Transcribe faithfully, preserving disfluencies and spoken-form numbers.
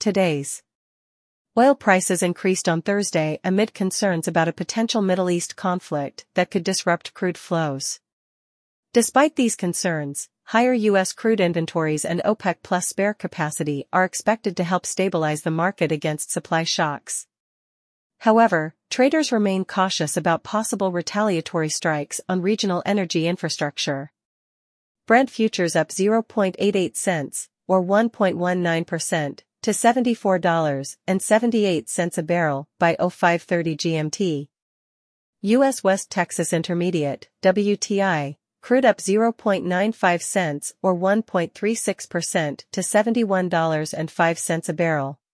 Today's oil prices increased on Thursday amid concerns about a potential Middle East conflict that could disrupt crude flows. Despite these concerns, higher U S crude inventories and OPEC Plus spare capacity are expected to help stabilize the market against supply shocks. However, traders remain cautious about possible retaliatory strikes on regional energy infrastructure. Brent futures up zero point eight eight cents, or one point one nine percent, to seventy-four dollars and seventy-eight cents a barrel by oh five thirty G M T. U S West Texas Intermediate, W T I, crude up zero point nine five cents or one point three six percent to seventy-one dollars and five cents a barrel.